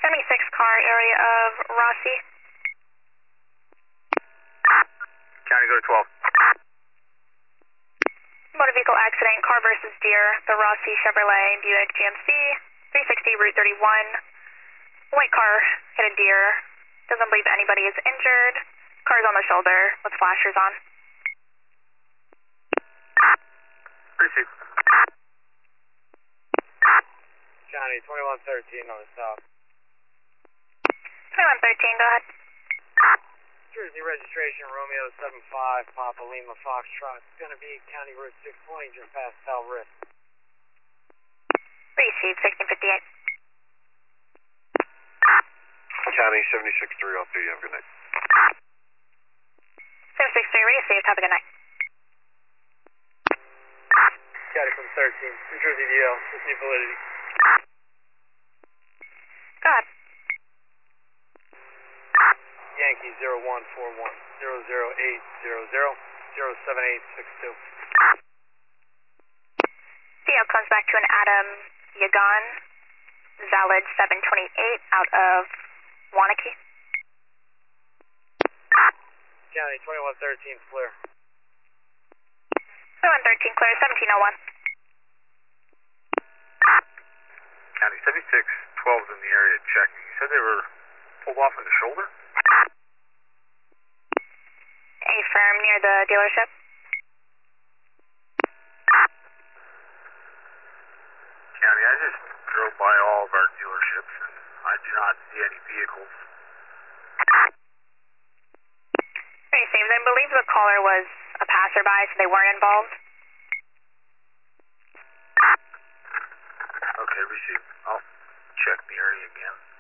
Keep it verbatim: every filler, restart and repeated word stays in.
seventy-six car area of Rossi. County, go to twelve. Motor vehicle accident, car versus deer, the Rossi Chevrolet Buick G M C, three sixty Route thirty-one. White car hit a deer. Doesn't believe anybody is injured. Car's on the shoulder with flashers on. Receive. County, twenty-one thirteen on the south. twenty-one thirteen, go ahead. Jersey registration, Romeo seven five, Papa Lima Foxtrot. It's going to be County Route six twenty, just past Tel Rift. Receive, sixteen fifty-eight. County, seventy-six three oh three, have a good night. seven six three, receive, have a good night. County from thirteen, New Jersey D L, with new validity. Go ahead. Yankee zero one four one, zero zero eight zero zero, zero seven eight six two. D L comes back to an Adam Yagan, valid seven twenty-eight out of Wanakee. County, twenty-one thirteen, clear. twenty-one thirteen, clear, seventeen oh one. County, seventy-six twelve's in the area checking. You said they were pulled off in the shoulder? A firm near the dealership. County, I just drove by all of our dealerships and I do not see any vehicles. Receive, I believe the caller was a passerby, so they weren't involved. Okay, receive. I'll check the area again.